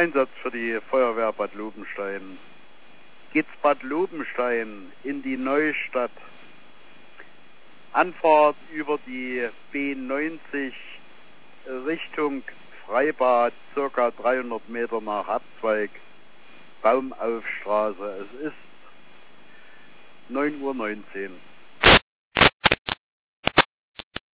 Einsatz für die Feuerwehr Bad Lobenstein. Geht's Bad Lobenstein in die Neustadt. Anfahrt über die B90 Richtung Freibad, circa 300 Meter nach Abzweig, Baumaufstraße. Es ist 9:19 Uhr.